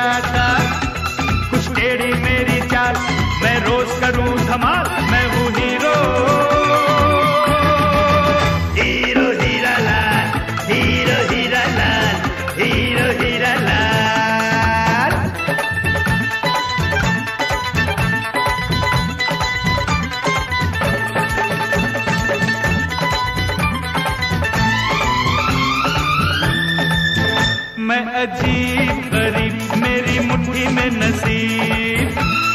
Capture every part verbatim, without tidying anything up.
ज्यादा, कुछ टेढ़ी मेरी चाल, मैं रोज करूं धमाल, मैं हूँ hero. Hero Heera Lal, hero Heera Lal, hero Heera Lal. मैं अजीब गरीब, मेरी मुट्ठी में नसीब।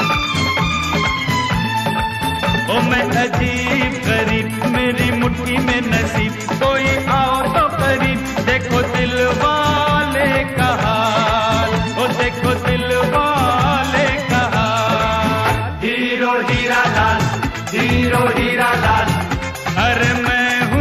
ओ मैं अजीब गरीब, मेरी मुट्ठी में नसीब। कोई आओ तो करीब, देखो दिल वाले का हाल, ओ देखो दिल वाले का हाल। हीरो हीरा लाल, हीरो हीरा लाल, अरे मैं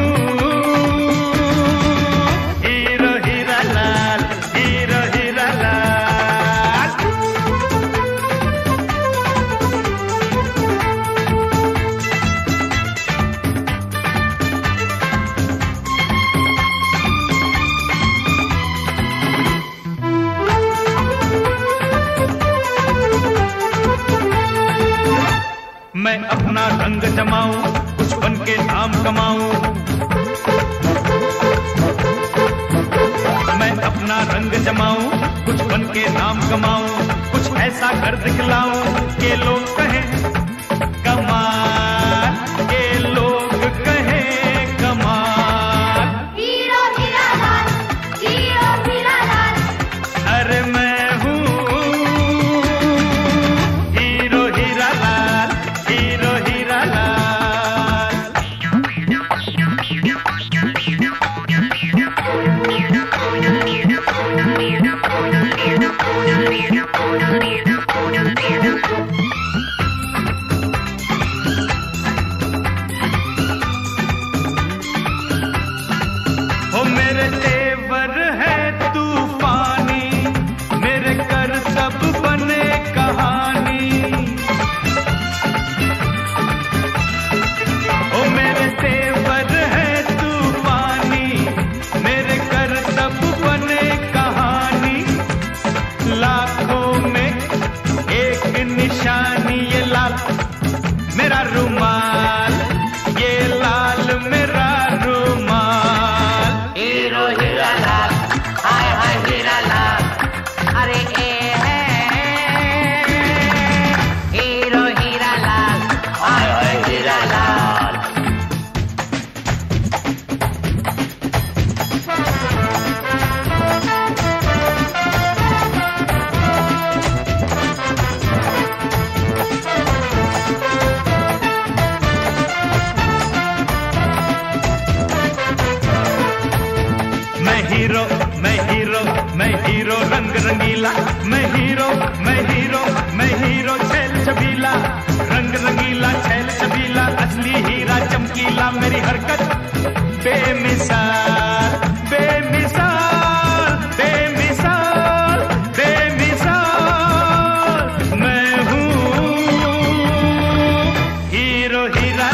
मैं अपना रंग जमाऊं, कुछ बन के नाम कमाऊं। मैं अपना रंग जमाऊं, कुछ बन के नाम कमाऊं। कुछ ऐसा कर दिखलाऊं के लोग कहें कमाल, के लोग कहें कमाल। हीरो हीरा लाल, हीरो हीरा लाल, अरे मैं हूँ हीरो हीरा लाल, हीरो हीरा लाल। ओ मेरे तेवर है तूफानी, मेरे कर सब बने कहानी। ओ मेरे तेवर है तूफानी, मेरे कर सब बने कहानी। लाखों में एक निशानी, ये लाल मेरा रुमाल, ये लाल मेरा रुमाल। हीरो हीरा लाल, हाय हाय हीरा लाल, अरे ए है हीरो हीरा लाल, हाय हाय हीरा लाल। मैं हीरो, मैं हीरो, मैं हीरो रंग रंगीला। मैं हीरो, मैं हीरो, मैं हीरो छैल छबीला। रंग रंगीला छैल छबीला, असली हीरा चमकीला। मेरी हरकत बेमिसाल, बेमिसाल, बेमिसाल, बेमिसाल। मैं हूँ हीरो हीरा